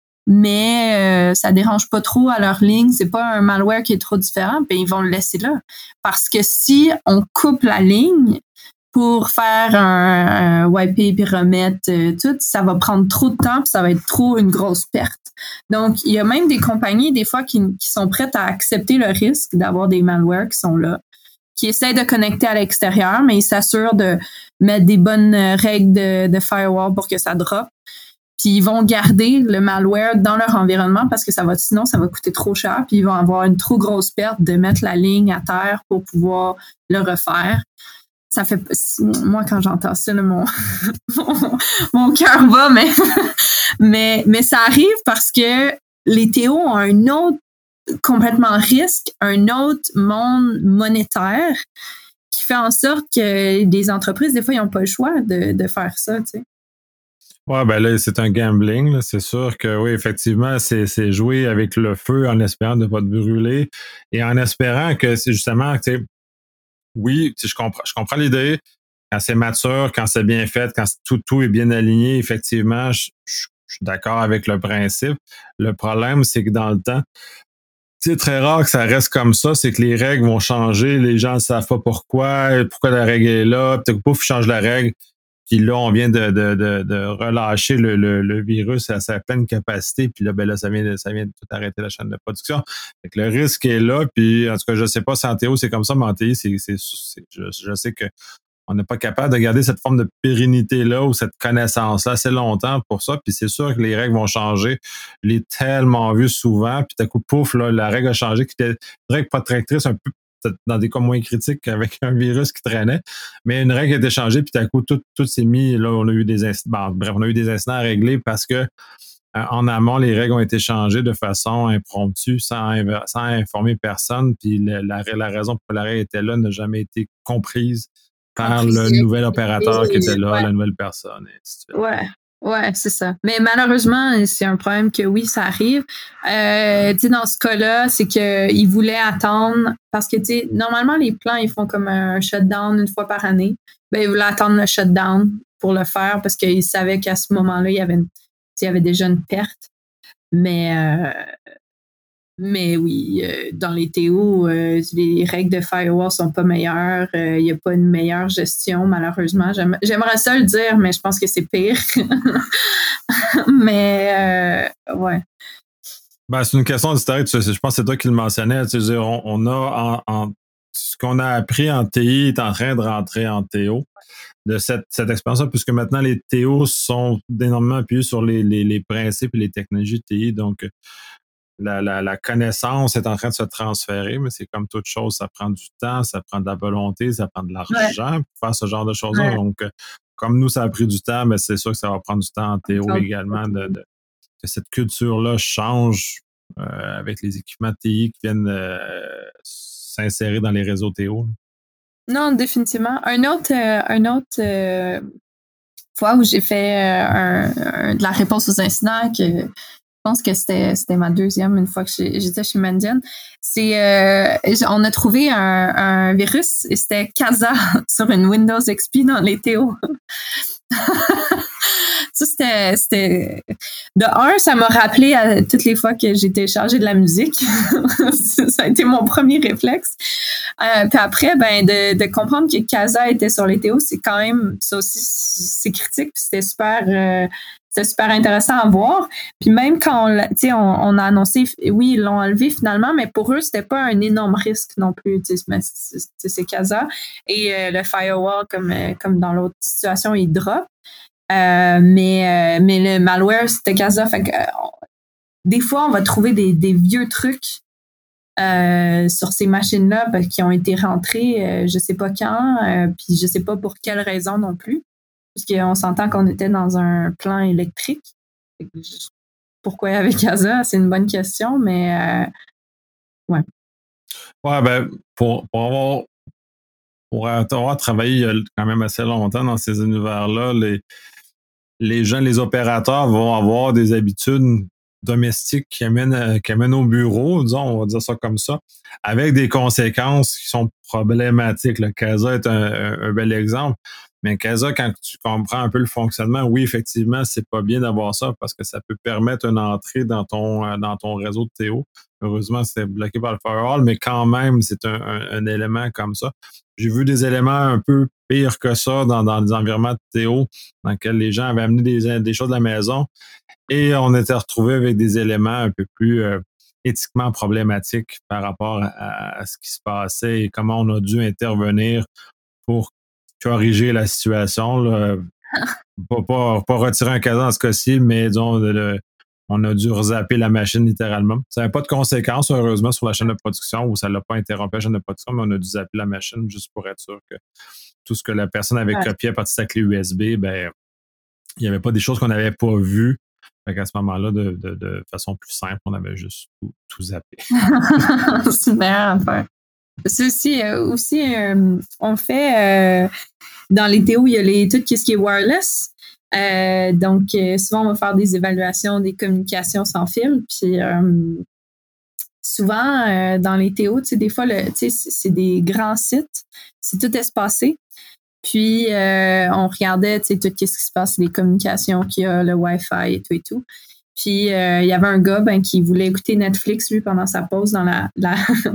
B: mais euh, ça dérange pas trop à leur ligne, c'est pas un malware qui est trop différent, puis ils vont le laisser là. Parce que si on coupe la ligne pour faire un, un wiper puis remettre euh, tout, ça va prendre trop de temps puis ça va être trop une grosse perte. Donc, il y a même des compagnies, des fois, qui, qui sont prêtes à accepter le risque d'avoir des malwares qui sont là, qui essaient de connecter à l'extérieur, mais ils s'assurent de mettre des bonnes règles de, de firewall pour que ça drop. Puis ils vont garder le malware dans leur environnement parce que ça va, sinon, ça va coûter trop cher. Puis ils vont avoir une trop grosse perte de mettre la ligne à terre pour pouvoir le refaire. Ça fait, moi, quand j'entends ça, là, mon, mon, mon cœur bat, mais, mais, mais ça arrive parce que les T O ont un autre complètement risque, un autre monde monétaire qui fait en sorte que des entreprises, des fois, ils n'ont pas le choix de, de faire ça, tu sais.
A: Ouais, ben là, c'est un gambling, là. C'est sûr que oui, effectivement, c'est, c'est jouer avec le feu en espérant de ne pas te brûler et en espérant que c'est justement, tu sais, oui, je comprends, je comprends l'idée. Quand c'est mature, quand c'est bien fait, quand tout, tout est bien aligné, effectivement, je, je, je suis d'accord avec le principe. Le problème, c'est que dans le temps, c'est très rare que ça reste comme ça, c'est que les règles vont changer, les gens ne savent pas pourquoi, pourquoi la règle est là, peut-être pouf, ils changent la règle, puis là, on vient de, de, de, de relâcher le, le, le virus à sa pleine capacité, puis là, ben là, ça vient de, ça vient de tout arrêter la chaîne de production. Fait que le risque est là, puis en tout cas, je sais pas si en T O c'est comme ça, mais en T I, c'est, c'est, c'est je, je sais que on n'est pas capable de garder cette forme de pérennité-là ou cette connaissance-là assez longtemps pour ça. Puis c'est sûr que les règles vont changer. Je l'ai tellement vu souvent. Puis d'un coup, pouf, là, la règle a changé, qui était une règle pas tractrice, un peu dans des cas moins critiques qu'avec un virus qui traînait. Mais une règle a été changée, puis d'un coup, tout, tout s'est mis. Là, on a eu des incidents. Bon, bref, on a eu des incidents à régler parce que en amont, les règles ont été changées de façon impromptue, sans, sans informer personne. Puis la, la, la raison pour laquelle la règle était là n'a jamais été comprise par le nouvel opérateur qui était là,
B: ouais.
A: la nouvelle personne, et ainsi de suite.
B: Ouais, ouais, c'est ça. Mais malheureusement, c'est un problème que oui, ça arrive. Euh, tu sais, dans ce cas-là, c'est qu'ils voulaient attendre parce que, tu sais, normalement, les plans, ils font comme un shutdown une fois par année. Ben, ils voulaient attendre le shutdown pour le faire parce qu'ils savaient qu'à ce moment-là, il y avait, une, il y avait déjà une perte. Mais, euh, mais oui, euh, dans les T O, euh, les règles de firewall sont pas meilleures. Il euh, n'y a pas une meilleure gestion, malheureusement. J'aime, j'aimerais ça le dire, mais je pense que c'est pire. mais, euh, ouais.
A: Ben, c'est une question d'historique. Je pense que c'est toi qui le mentionnais. Tu sais, on, on a en, en, ce qu'on a appris en T I est en train de rentrer en T O. De cette, cette expérience-là, puisque maintenant les T O sont énormément appuyés sur les, les, les principes et les technologies T I. Donc, La, la, la connaissance est en train de se transférer, mais c'est comme toute chose, ça prend du temps, ça prend de la volonté, ça prend de l'argent ouais. pour faire ce genre de choses-là. Ouais. Donc, comme nous, ça a pris du temps, mais c'est sûr que ça va prendre du temps en T O également, de, de, que cette culture-là change euh, avec les équipements T I qui viennent euh, s'insérer dans les réseaux T O.
B: Non, définitivement. Un autre, euh, un autre euh, fois où j'ai fait euh, un, un, de la réponse aux incidents que je pense que c'était, c'était ma deuxième une fois que j'étais chez Mandiant. C'est, euh, on a trouvé un, un virus et c'était Casa sur une Windows X P dans les T O. Ça, c'était, c'était... De un, ça m'a rappelé à toutes les fois que j'ai téléchargé de la musique. Ça a été mon premier réflexe. Euh, puis après, ben, de, de comprendre que Casa était sur les T O, c'est quand même, ça aussi, c'est critique. Puis c'était super... Euh, C'était super intéressant à voir. Puis même quand on, on, on a annoncé, oui, ils l'ont enlevé finalement, mais pour eux, c'était pas un énorme risque non plus. C'est, c'est Casa. Et euh, le firewall, comme, comme dans l'autre situation, il drop. Euh, mais, euh, mais le malware, c'était Casa. Fait que, euh, des fois, on va trouver des, des vieux trucs euh, sur ces machines-là ben, qui ont été rentrés, euh, je sais pas quand, euh, puis je sais pas pour quelle raison non plus. Parce qu'on s'entend qu'on était dans un plan électrique. Pourquoi avec Casa? C'est une bonne question, mais euh, ouais.
A: Ouais, ben, pour, pour avoir pour avoir travaillé il y a quand même assez longtemps dans ces univers-là, les, les gens, les opérateurs vont avoir des habitudes domestiques qui amènent, qui amènent au bureau, disons, on va dire ça comme ça, avec des conséquences qui sont problématiques. Le Casa est un, un, un bel exemple. Mais Casa, quand tu comprends un peu le fonctionnement, oui, effectivement, c'est pas bien d'avoir ça parce que ça peut permettre une entrée dans ton, dans ton réseau de Théo. Heureusement, c'est bloqué par le firewall, mais quand même, c'est un, un, un élément comme ça. J'ai vu des éléments un peu pires que ça dans, dans les environnements de Théo, dans lesquels les gens avaient amené des, des choses de la maison et on était retrouvé avec des éléments un peu plus euh, éthiquement problématiques par rapport à, à ce qui se passait et comment on a dû intervenir pour corriger la situation. Là. Pas, pas, pas retirer un Casa dans ce cas-ci, mais disons, le, on a dû rezapper la machine littéralement. Ça n'avait pas de conséquences, heureusement, sur la chaîne de production où ça ne l'a pas interrompu la chaîne de production, mais on a dû zapper la machine juste pour être sûr que tout ce que la personne avait ouais. copié à partir de sa clé U S B, ben, il n'y avait pas des choses qu'on n'avait pas vues. Fait qu'à ce moment-là, de, de, de façon plus simple, on avait juste tout, tout zappé.
B: C'est une meilleure affaire. C'est aussi, euh, aussi euh, on fait euh, dans les Théo, il y a les, tout ce qui est wireless. Euh, donc, euh, souvent, on va faire des évaluations des communications sans fil. Puis, euh, souvent, euh, dans les Théo, tu sais, des fois, le, tu sais, c'est des grands sites. C'est tout espacé. Puis, euh, on regardait, tu sais, tout ce qui se passe, les communications qu'il y a, le Wi-Fi et tout et tout. Puis, euh, il y avait un gars ben, qui voulait écouter Netflix, lui, pendant sa pause dans la, la,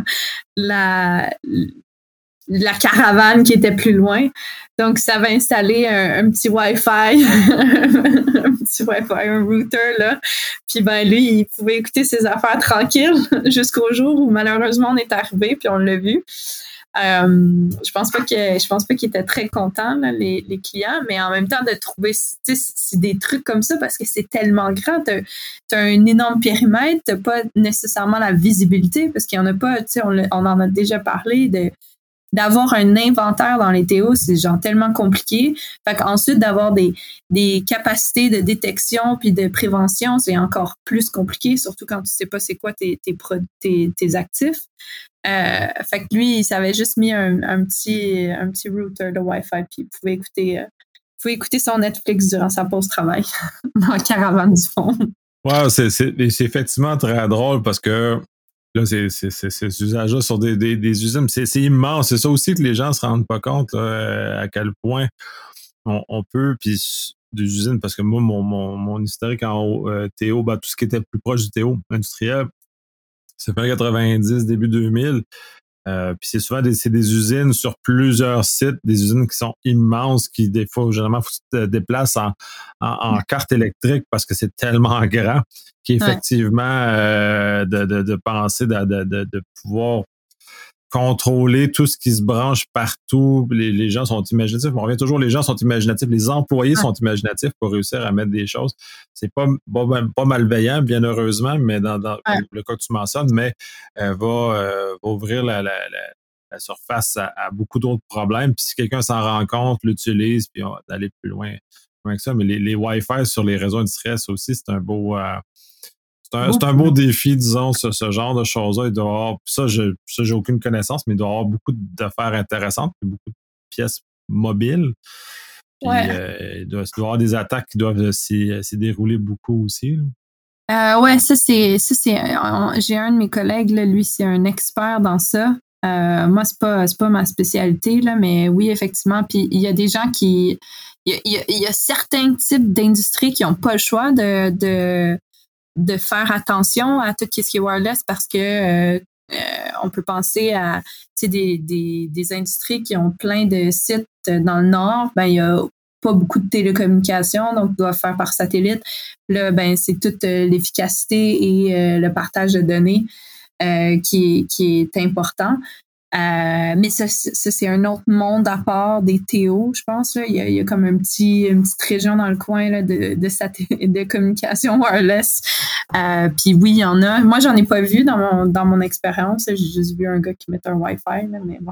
B: la, la caravane qui était plus loin. Donc, ça va installer un, un petit Wi-Fi, un petit Wi-Fi, un router, là. Puis, ben, lui, il pouvait écouter ses affaires tranquilles jusqu'au jour où, malheureusement, on est arrivé, puis on l'a vu. Euh, je pense pas que je pense pas qu'ils étaient très contents là, les, les clients, mais en même temps de trouver c'est des trucs comme ça parce que c'est tellement grand, t'as, t'as un énorme périmètre, t'as pas nécessairement la visibilité parce qu'il y en a pas, tu sais, on, on en a déjà parlé de d'avoir un inventaire dans les Théo, c'est genre tellement compliqué. Fait qu'ensuite, d'avoir des, des capacités de détection puis de prévention, c'est encore plus compliqué, surtout quand tu sais pas c'est quoi tes, tes, tes, tes actifs. Euh, fait que lui, il s'avait juste mis un, un, petit, un petit router de Wi-Fi puis il pouvait écouter, euh, il pouvait écouter son Netflix durant sa pause travail dans la caravane du fond.
A: Ouais, c'est, c'est, c'est effectivement très drôle parce que là, c'est, c'est, c'est, ces usages-là sur des, des, des usines, c'est, c'est immense. C'est ça aussi que les gens ne se rendent pas compte là, à quel point on, on peut, puis des usines, parce que moi, mon, mon, mon historique en haut, euh, Théo, ben, tout ce qui était plus proche du Théo industriel, c'est fin quatre-vingt-dix, début deux mille. Euh, puis c'est souvent des, c'est des usines sur plusieurs sites, des usines qui sont immenses, qui des fois, généralement, faut que tu te déplaces en, en, en carte électrique parce que c'est tellement grand qu'effectivement, euh, de, de, de penser de, de, de, de pouvoir contrôler tout ce qui se branche partout. Les, les gens sont imaginatifs. On revient toujours, les gens sont imaginatifs. Les employés ouais. sont imaginatifs pour réussir à mettre des choses. C'est pas, pas, pas malveillant, bien heureusement, mais dans, dans ouais. le cas que tu mentionnes, mais euh, va, euh, va ouvrir la, la, la, la surface à, à beaucoup d'autres problèmes. Puis si quelqu'un s'en rend compte, l'utilise, puis on va aller plus loin, loin que ça. Mais les, les Wi-Fi sur les réseaux industriels, ça aussi, c'est un beau... Euh, C'est un, c'est un beau défi, disons, ce, ce genre de choses-là. Il doit y avoir, ça, je, ça, j'ai aucune connaissance, mais il doit y avoir beaucoup d'affaires intéressantes, beaucoup de pièces mobiles. Puis, ouais. euh, il, doit, il doit y avoir des attaques qui doivent s'y, s'y dérouler beaucoup aussi.
B: Euh, ouais, ça, c'est, ça, c'est, euh, j'ai un de mes collègues, là, lui, c'est un expert dans ça. Euh, moi, c'est pas, c'est pas ma spécialité, là, mais oui, effectivement. Puis, il y a des gens qui, il y a, il y a certains types d'industries qui n'ont pas le choix de, de, de faire attention à tout ce qui est wireless parce que euh, euh, on peut penser à des, des, des industries qui ont plein de sites dans le nord, ben il y a pas beaucoup de télécommunications, donc ils doivent faire par satellite. Là, ben c'est toute euh, l'efficacité et euh, le partage de données euh, qui, qui est important. Euh, mais ça, ça, c'est un autre monde à part des Théo, je pense. Là. Il, y a, il y a comme un petit, une petite région dans le coin là, de, de, saté- de communication wireless. Euh, Puis oui, il y en a. Moi, j'en ai pas vu dans mon, dans mon expérience. J'ai juste vu un gars qui met un Wi-Fi, là, mais bon.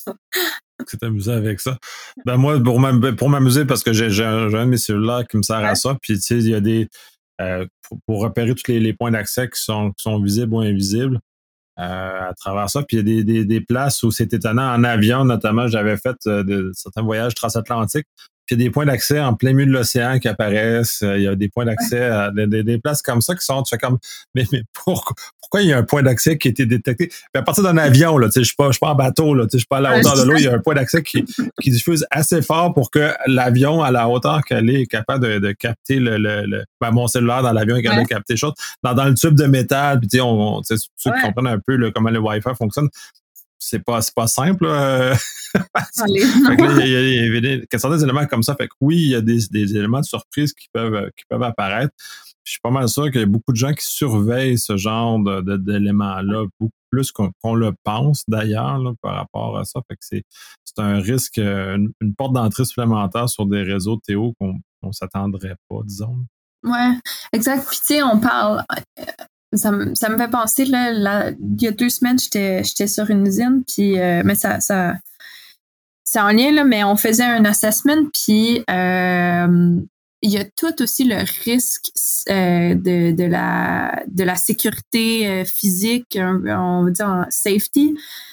A: C'est amusant avec ça. Ben moi, pour, m'am- pour m'amuser, parce que j'ai, j'ai, un, j'ai un de mes cellulaires qui me sert à ça, puis tu sais, il y a des... Euh, pour, pour repérer tous les, les points d'accès qui sont, qui sont visibles ou invisibles. euh, à travers ça. Puis il y a des, des, des places où c'est étonnant. En avion, notamment, j'avais fait euh, de, certains voyages transatlantiques. Puis il y a des points d'accès en plein milieu de l'océan qui apparaissent. Il y a des points d'accès à des, des, des places comme ça qui sont, tu fais comme, mais, mais pourquoi, pourquoi il y a un point d'accès qui a été détecté? Puis à partir d'un avion, là, tu sais, je suis pas, je suis pas en bateau, là, tu sais, je suis pas à la hauteur de l'eau, il y a un point d'accès qui, qui diffuse assez fort pour que l'avion, à la hauteur qu'elle est, est capable de, de capter le, le, le ben, mon cellulaire dans l'avion est capable ouais. de capter les choses. Dans, dans le tube de métal, puis tu sais, on, on, ceux ouais. qui comprennent un peu là, comment le Wi-Fi fonctionne, c'est pas c'est pas simple là. Allez, fait que là, il y a, il y a, il y a certains éléments comme ça, fait que oui, il y a des, des éléments de surprise qui peuvent qui peuvent apparaître. Je suis pas mal sûr qu'il y a beaucoup de gens qui surveillent ce genre de, de, d'éléments-là beaucoup plus qu'on, qu'on le pense d'ailleurs là, par rapport à ça. Fait que c'est c'est un risque, une, une porte d'entrée supplémentaire sur des réseaux Théo qu'on on s'attendrait pas, disons.
B: Ouais, exact. Puis tu sais, on parle. Ça me, ça me fait penser, là, là, il y a deux semaines, j'étais, j'étais sur une usine, puis, euh, mais ça, ça, c'est en lien, là, mais on faisait un assessment, puis euh, il y a tout aussi le risque euh, de, de, la, de la sécurité euh, physique, on va dire safety,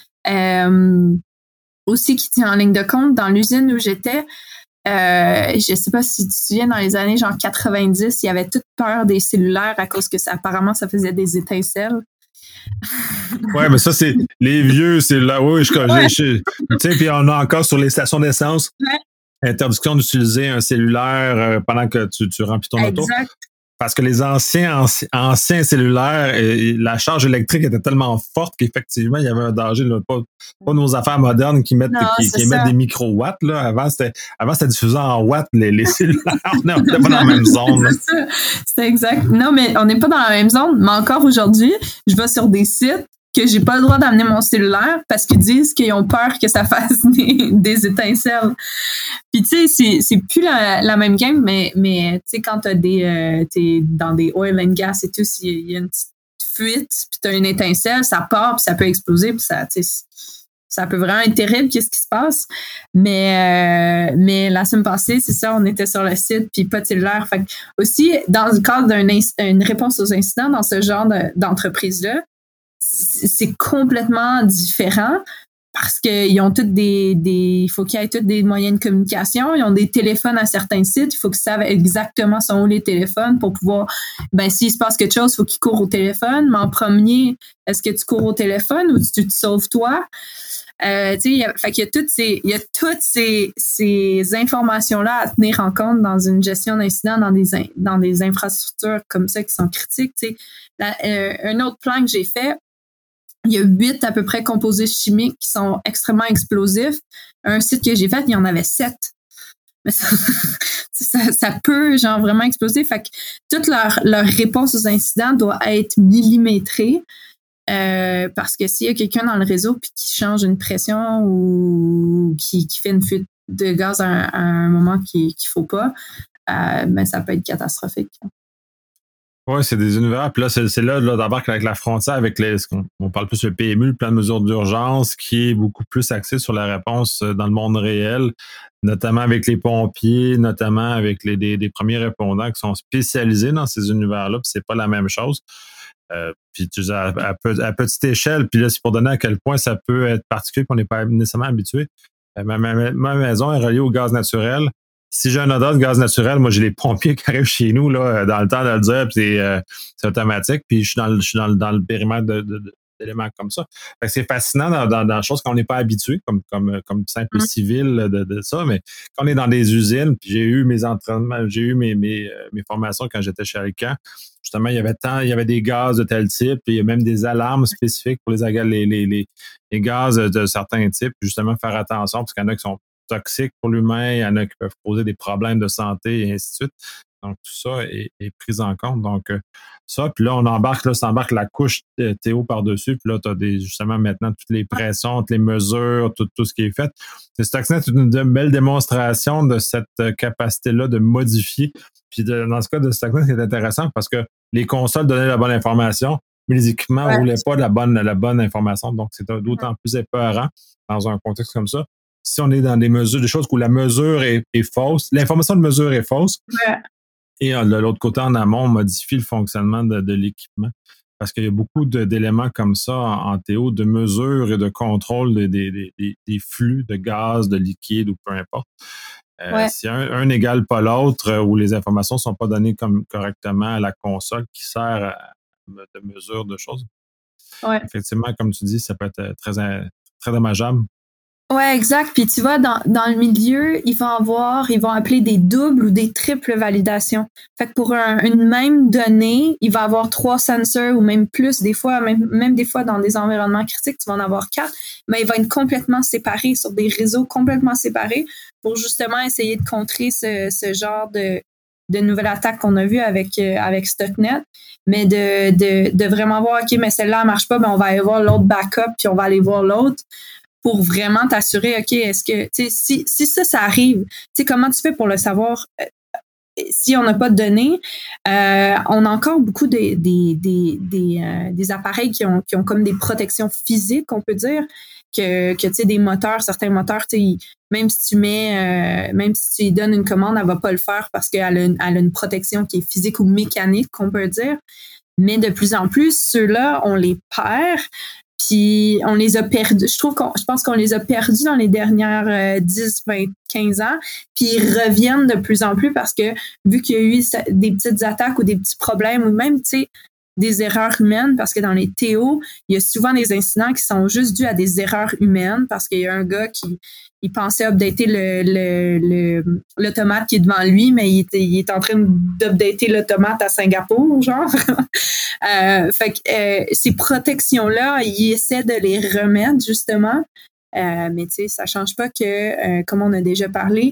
B: euh, aussi qui tient en ligne de compte. Dans l'usine où j'étais, Euh, je sais pas si tu te souviens, dans les années genre quatre-vingt-dix, il y avait toute peur des cellulaires à cause que ça, apparemment, ça faisait des étincelles.
A: Ouais, mais ça, c'est les vieux, c'est là, oui, je, ouais. je, tu sais, puis on a encore sur les stations d'essence, ouais. interdiction d'utiliser un cellulaire euh, pendant que tu, tu remplis ton exact. Auto. Parce que les anciens, anciens, anciens cellulaires, et la charge électrique était tellement forte qu'effectivement, il y avait un danger. Là, pas, pas nos affaires modernes qui mettent, non, qui, qui émettent des micro-watts. Là. Avant, c'était, avant, c'était diffusé en watts, les, les cellulaires. On n'était pas dans la même zone.
B: C'est ça. C'était exact. Non, mais on n'est pas dans la même zone. Mais encore aujourd'hui, je vais sur des sites que j'ai pas le droit d'amener mon cellulaire parce qu'ils disent qu'ils ont peur que ça fasse des, des étincelles. Puis tu sais, c'est, c'est plus la, la même game, mais, mais tu sais, quand t'as des, euh, t'es dans des oil and gas et tout, il y a une petite fuite, puis t'as une étincelle, ça part, puis ça peut exploser, puis ça, tu sais, ça peut vraiment être terrible, qu'est-ce qui se passe. Mais, euh, mais la semaine passée, c'est ça, on était sur le site, puis pas de cellulaire. Fait que aussi, dans le cadre d'une réponse aux incidents, dans ce genre de, d'entreprise-là, c'est complètement différent parce qu'ils ont toutes des, des il faut qu'ils aient tous des moyens de communication, ils ont des téléphones à certains sites, il faut qu'ils savent exactement sont où les téléphones pour pouvoir, ben s'il se passe quelque chose, il faut qu'ils courent au téléphone, mais en premier, est-ce que tu cours au téléphone ou tu te sauves toi? Euh, tu sais, fait qu'il y a toutes ces, il y a toutes ces, ces informations-là à tenir en compte dans une gestion d'incidents, dans des, dans des infrastructures comme ça qui sont critiques, tu sais. La, euh, un autre plan que j'ai fait, il y a huit à peu près composés chimiques qui sont extrêmement explosifs. Un site que j'ai fait, il y en avait sept. Mais ça, ça, ça peut genre vraiment exploser. Fait que toute leur, leur réponse aux incidents doit être millimétrée. Euh, parce que s'il y a quelqu'un dans le réseau puis qui change une pression ou qui, qui fait une fuite de gaz à un, à un moment qu'il qu'il faut pas, euh, ben ça peut être catastrophique.
A: Oui, c'est des univers. Puis là, c'est, c'est là, là d'abord avec la frontière, avec les, on, on parle plus le P M U, le plan de mesures d'urgence, qui est beaucoup plus axé sur la réponse dans le monde réel, notamment avec les pompiers, notamment avec les des, des premiers répondants qui sont spécialisés dans ces univers-là, puis c'est pas la même chose. Euh, puis tu à, à, à petite échelle, puis là, c'est pour donner à quel point ça peut être particulier qu'on n'est pas nécessairement habitué. Ma, ma, ma maison est reliée au gaz naturel. Si j'ai un odeur de gaz naturel, moi, j'ai les pompiers qui arrivent chez nous là, dans le temps de le dire, puis c'est, euh, c'est automatique, puis je suis dans le, je suis dans le, dans le périmètre de, de, de, d'éléments comme ça. Fait que c'est fascinant dans, dans, dans des choses qu'on n'est pas habitué, comme, comme, comme simple mmh. civil de, de ça, mais quand on est dans des usines, puis j'ai eu mes entraînements, j'ai eu mes, mes, mes formations quand j'étais chez Alcan, justement, il y avait tant, il y avait des gaz de tel type, puis il y a même des alarmes spécifiques pour les, les, les, les, les gaz de certains types, justement, faire attention, parce qu'il y en a qui sont toxiques pour l'humain, il y en a qui peuvent causer des problèmes de santé et ainsi de suite. Donc, tout ça est, est pris en compte. Donc, euh, ça, puis là, on embarque, là, ça embarque la couche euh, Théo par-dessus, puis là, tu as des, justement maintenant toutes les pressions, toutes les mesures, tout, tout ce qui est fait. C'est Stuxnet, c'est une, une belle démonstration de cette capacité-là de modifier. Puis de, dans ce cas de Stuxnet, c'est intéressant parce que les consoles donnaient la bonne information, mais les équipements ne ouais. roulaient pas la bonne, la bonne information. Donc, c'est d'autant plus épeurant dans un contexte comme ça. Si on est dans des mesures, des choses où la mesure est, est fausse, l'information de mesure est fausse, ouais. et de l'autre côté, en amont, on modifie le fonctionnement de, de l'équipement. parce qu'il y a beaucoup de, d'éléments comme ça en, en T O, de mesure et de contrôle des, des, des, des flux de gaz, de liquide ou peu importe. Euh,
B: Ouais.
A: si un, un n'égale pas l'autre euh, ou les informations ne sont pas données comme correctement à la console qui sert à, de mesure de choses,
B: Ouais.
A: effectivement, comme tu dis, ça peut être très, très dommageable.
B: Ouais, exact. Puis tu vois, dans, dans le milieu, ils vont avoir, ils vont appeler des doubles ou des triples validations. Fait que pour un, une même donnée, il va avoir trois sensors ou même plus, des fois, même, même des fois dans des environnements critiques, tu vas en avoir quatre, mais il va être complètement séparé sur des réseaux complètement séparés pour justement essayer de contrer ce, ce genre de, de nouvelle attaque qu'on a vu avec, euh, avec Stuxnet. Mais de, de, de vraiment voir, OK, mais celle-là ne marche pas, ben on va aller voir l'autre backup, puis on va aller voir l'autre. Pour vraiment t'assurer, OK, est-ce que, tu sais, si, si ça, ça arrive, tu sais, comment tu fais pour le savoir euh, si on n'a pas de données? Euh, on a encore beaucoup des, des, des, des, euh, des appareils qui ont, qui ont comme des protections physiques, on peut dire, que, que tu sais, des moteurs, certains moteurs, tu sais, même si tu mets, euh, même si tu lui donnes une commande, elle va pas le faire parce qu'elle a une, elle a une protection qui est physique ou mécanique, qu'on peut dire. Mais de plus en plus, ceux-là, on les perd. Puis on les a perdus. Je trouve qu'on, je pense qu'on les a perdus dans les dernières euh, dix, vingt, quinze ans. Puis ils reviennent de plus en plus parce que vu qu'il y a eu des petites attaques ou des petits problèmes ou même, tu sais, des erreurs humaines, parce que dans les T O, il y a souvent des incidents qui sont juste dus à des erreurs humaines parce qu'il y a un gars qui il pensait updater le, le, le, l'automate qui est devant lui, mais il, était, il est en train d'updater l'automate à Singapour, genre. euh, fait que euh, ces protections-là, il essaie de les remettre, justement. Euh, mais tu sais, ça change pas que, euh, comme on a déjà parlé,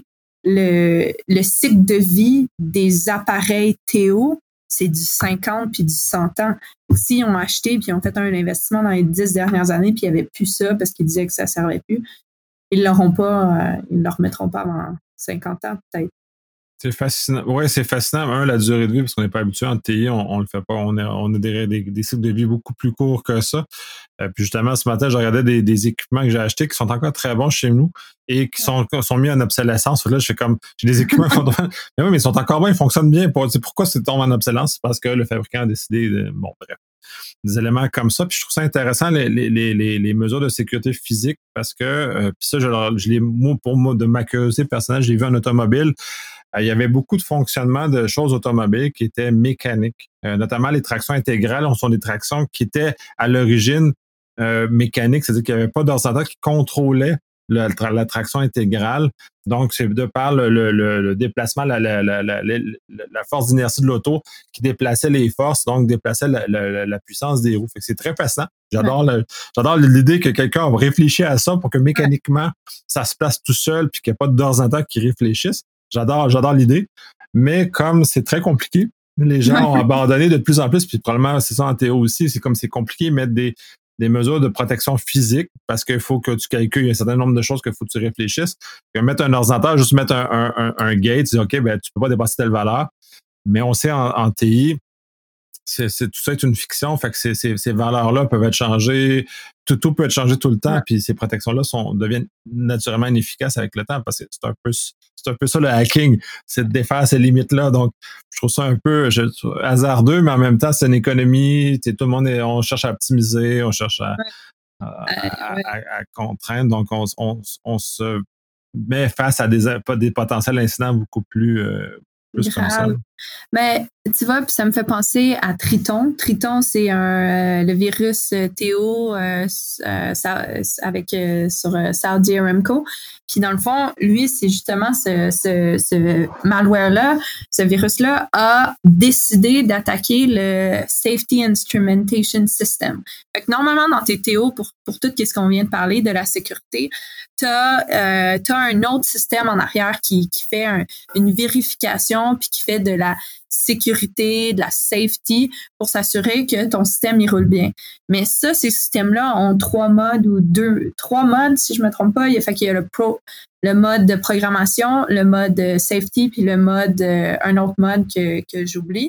B: le, le cycle de vie des appareils T O, c'est du cinquante puis du cent ans. S'ils ont acheté puis ont fait un investissement dans les dix dernières années puis il n'y avait plus ça parce qu'ils disaient que ça ne servait plus, ils l'auront pas, euh, ils ne le remettront pas avant cinquante ans, peut-être.
A: C'est fascinant. Oui, c'est fascinant. Un, la durée de vie, parce qu'on n'est pas habitué en T I, on ne le fait pas. On a, on a des, des, des cycles de vie beaucoup plus courts que ça. Euh, puis justement, ce matin, je regardais des, des équipements que j'ai achetés qui sont encore très bons chez nous et qui sont, sont mis en obsolescence. Là, je fais comme, j'ai des équipements qui font, mais oui, mais ils sont encore bons, ils fonctionnent bien. Pour, pourquoi c'est tombé en obsolescence? C'est parce que le fabricant a décidé de, bon, bref, des éléments comme ça. Puis je trouve ça intéressant, les, les, les, les mesures de sécurité physique, parce que, euh, puis ça, je, je l'ai, moi, pour moi, de ma curiosité personnelle, j'ai vu en automobile, euh, il y avait beaucoup de fonctionnement de choses automobiles qui étaient mécaniques, euh, notamment les tractions intégrales. On sont des tractions qui étaient à l'origine euh, mécaniques, c'est-à-dire qu'il n'y avait pas d'ordinateur qui contrôlait le, la traction intégrale. Donc, c'est de par le, le, le déplacement, la, la, la, la, la force d'inertie de l'auto qui déplaçait les forces, donc déplaçait la, la, la puissance des roues. Fait que c'est très fascinant. J'adore, ouais. le, j'adore l'idée que quelqu'un a réfléchi à ça pour que mécaniquement, ça se place tout seul puis qu'il n'y ait pas d'ordinateur qui réfléchisse. J'adore, j'adore l'idée. Mais comme c'est très compliqué, les gens ont abandonné de plus en plus, puis probablement c'est ça en T O aussi, c'est comme c'est compliqué mettre des des mesures de protection physique parce qu'il faut que tu calcules, il y a un certain nombre de choses qu'il faut que tu réfléchisses. Que mettre un ordinateur, juste mettre un, un, un, un gate, c'est OK, ben, tu peux pas dépasser telle valeur. Mais on sait en, en T I, c'est, c'est, tout ça est une fiction, fait que c'est, c'est, ces valeurs-là peuvent être changées, tout, tout peut être changé tout le temps, ouais. Puis ces protections-là sont, deviennent naturellement inefficaces avec le temps parce que c'est un peu, c'est un peu ça le hacking, c'est de défaire ces limites-là. Donc, je trouve ça un peu je, hasardeux, mais en même temps, c'est une économie, tout le monde est, on cherche à optimiser, on cherche à, ouais. à, à, à, à contraindre, donc on, on, on se met face à des, des potentiels incidents beaucoup plus, euh, plus comme ça.
B: Mais tu vois, puis ça me fait penser à Triton. Triton, c'est un, euh, le virus T O euh, euh, ça, avec, euh, sur euh, Saudi Aramco. Puis dans le fond, lui, c'est justement ce, ce, ce malware-là, ce virus-là a décidé d'attaquer le Safety Instrumentation System. Fait que normalement, dans tes T O, pour, pour tout ce qu'on vient de parler de la sécurité, tu as euh, un autre système en arrière qui, qui fait un, une vérification puis qui fait de la sécurité, de la safety pour s'assurer que ton système il roule bien. Mais ça, ces systèmes-là ont trois modes ou deux, trois modes si je me trompe pas. Il y a fait qu'il y a le pro, le mode de programmation, le mode safety puis le mode euh, un autre mode que que j'oublie.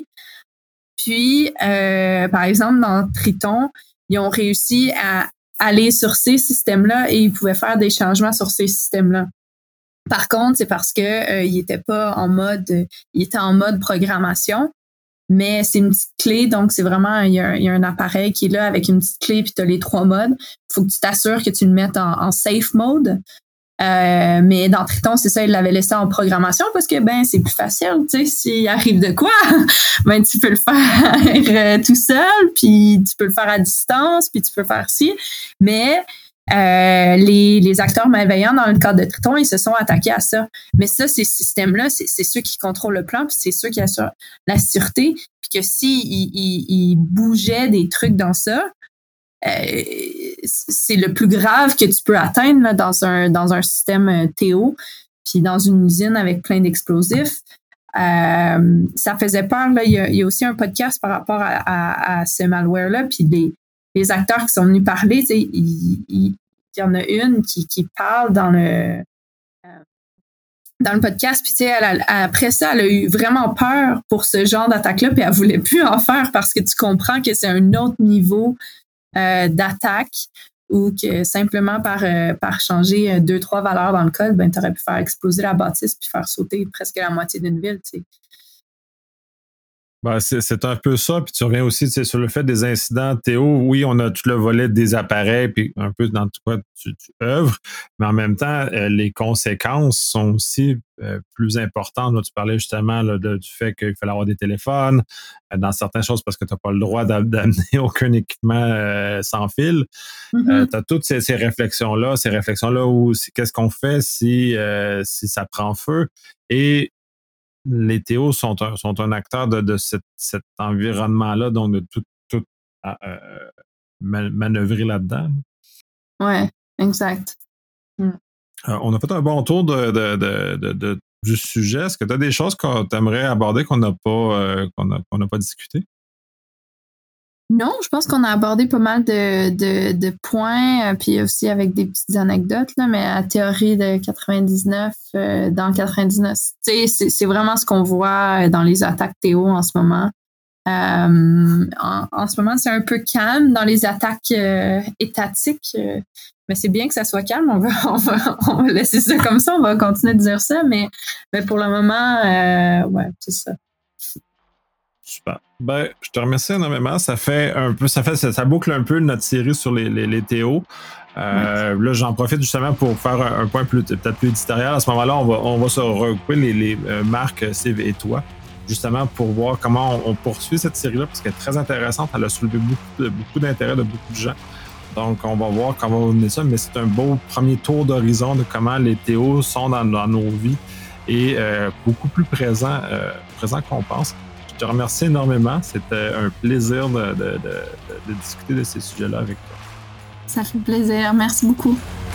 B: Puis euh, par exemple dans Triton, ils ont réussi à aller sur ces systèmes-là et ils pouvaient faire des changements sur ces systèmes-là. Par contre, c'est parce que euh, il était pas en mode, il était en mode programmation. mais c'est une petite clé, donc c'est vraiment, il y a, il y a un appareil qui est là avec une petite clé, puis tu as les trois modes. Il faut que tu t'assures que tu le mettes en, en safe mode. Euh, mais dans Triton, c'est ça, il l'avait laissé en programmation parce que ben c'est plus facile, tu sais, s'il arrive de quoi, ben tu peux le faire tout seul, puis tu peux le faire à distance, puis tu peux faire ci. Mais euh, les, les acteurs malveillants dans le cadre de Triton, ils se sont attaqués à ça. Mais ça, ces systèmes-là, c'est, c'est ceux qui contrôlent le plan, puis c'est ceux qui assurent la sûreté, puis que si ils, ils, ils bougeaient des trucs dans ça, Euh, c'est le plus grave que tu peux atteindre là, dans un dans un système euh, T O, puis dans une usine avec plein d'explosifs. Euh, ça faisait peur. Là. Il, y a, il y a aussi un podcast par rapport à, à, à ce malware-là, puis les, les acteurs qui sont venus parler, il, il, il y en a une qui, qui parle dans le euh, dans le podcast, puis tu sais, elle a, après ça, elle a eu vraiment peur pour ce genre d'attaque-là, puis elle voulait plus en faire parce que tu comprends que c'est un autre niveau Euh, d'attaque ou que simplement par, euh, par changer euh, deux, trois valeurs dans le code, ben, tu aurais pu faire exploser la bâtisse puis faire sauter presque la moitié d'une ville. Tu sais.
A: Ben, c'est, c'est un peu ça. Puis tu reviens aussi sur le fait des incidents. Théo, oui, on a tout le volet des appareils, puis un peu dans quoi tu, tu œuvres, mais en même temps, euh, les conséquences sont aussi euh, plus importantes. Là, tu parlais justement là, de, du fait qu'il fallait avoir des téléphones euh, dans certaines choses parce que tu n'as pas le droit d'amener aucun équipement euh, sans fil. Mm-hmm. Euh, tu as toutes ces, ces réflexions-là, ces réflexions-là où qu'est-ce qu'on fait si, euh, si ça prend feu. Et les T O sont un, sont un acteur de, de cet, cet environnement-là, donc de tout, tout euh, manœuvrer là-dedans.
B: Oui, exact.
A: Mm. Euh, on a fait un bon tour de, de, de, de, de, du sujet. Est-ce que tu as des choses que tu aimerais aborder qu'on n'a pas, euh, qu'on a, qu'on n'a pas discuté?
B: Non, je pense qu'on a abordé pas mal de, de, de points, euh, puis aussi avec des petites anecdotes, là, mais la théorie de quatre-vingt-dix-neuf, euh, dans quatre-vingt-dix-neuf, c'est, c'est vraiment ce qu'on voit dans les attaques T O en ce moment. Euh, en, en ce moment, c'est un peu calme dans les attaques euh, étatiques, euh, mais c'est bien que ça soit calme. On va, on va, on va laisser ça comme ça, on va continuer de dire ça, mais, mais pour le moment, euh, ouais, c'est ça.
A: Super. Ben, je te remercie énormément. Ça fait un peu, ça fait, ça, ça boucle un peu notre série sur les, les, les T O. Euh, ouais. Là, j'en profite justement pour faire un, un point plus, peut-être plus éditorial. À ce moment-là, on va, on va se regrouper les, les euh, marques Civ et toi, justement pour voir comment on, on poursuit cette série-là, parce qu'elle est très intéressante. Elle a soulevé beaucoup, de, beaucoup d'intérêt de beaucoup de gens. Donc, on va voir comment on va mener ça, mais c'est un beau premier tour d'horizon de comment les T O sont dans, dans nos vies et euh, beaucoup plus présents, euh, présents qu'on pense. Je te remercie énormément. C'était un plaisir de, de, de, de discuter de ces sujets-là avec toi.
B: Ça fait plaisir. Merci beaucoup.